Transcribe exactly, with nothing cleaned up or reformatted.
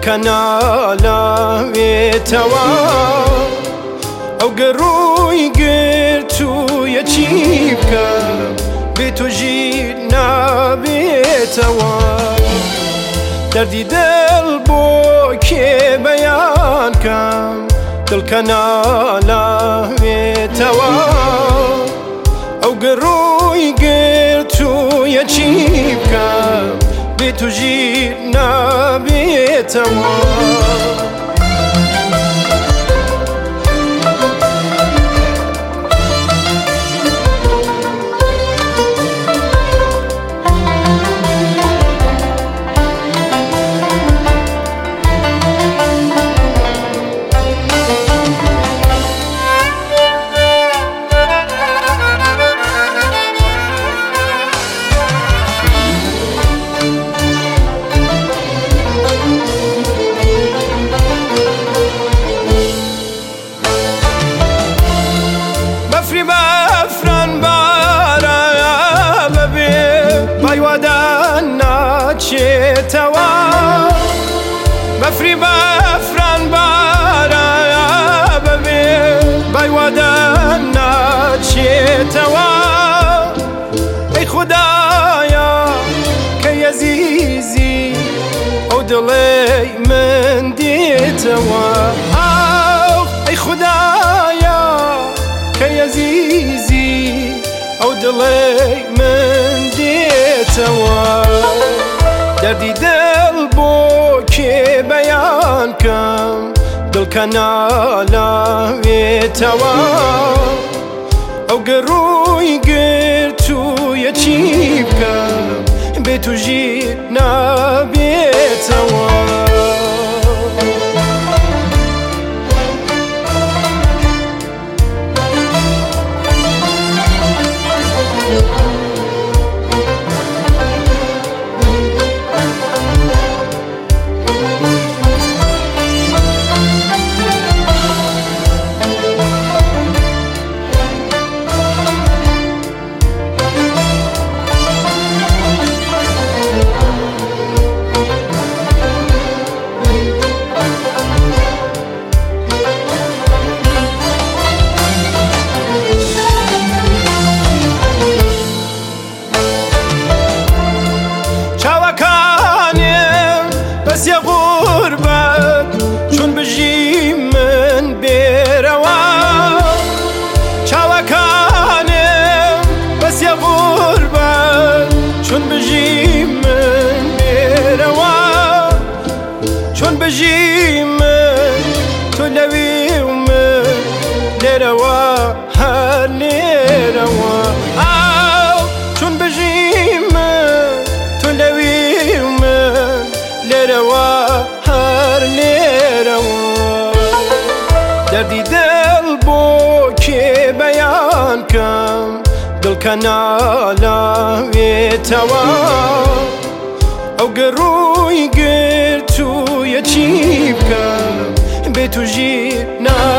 دڵکەناڵاوێتەوە ئەو گەڕووی گرت و یەکی بکە بێ تۆ ژیر نابێتەوە دەردی دڵ بۆ کێ بەیان کەم دڵکەناڵاوێتەوە ئەو گەڕووی گرت و یەکی بکە بێ تۆ ژیر نابێتەوە بەفران بارە بەبێ بایوادان ناچێتەوە بەفری بەفران بارە بەبێ بایوادان ناچێتەوە ئەی خودایە کە یەزیزی ئەو دڵەی من دێتەوە ئەی خودایە کە یەزیزی ئەو دڵەی من دێتەوە دەردی دڵ بۆ کێ بەیان کەم دڵکەناڵاوێتەوە ئەو گەڕووی گرت و یەکی بکە بێ تۆ ژیر نابێتەوە بەسیە غوربەت چۆن بژی من بێرەوە چاوەکانم بەسیە غوربەت چۆن بژی من بێرەوە چۆن بژی من تۆ لەوێ و من لێرەوە هەر لێرەوە چۆن بژی من تۆ لەوێ و من لێرەوە هەر لێرەوە دەردی دڵ بۆ کێ بەیان کەم دڵکەناڵاوێتەوە ئەو گەڕووی گرت و یەکی بکە بێ تۆ ژیر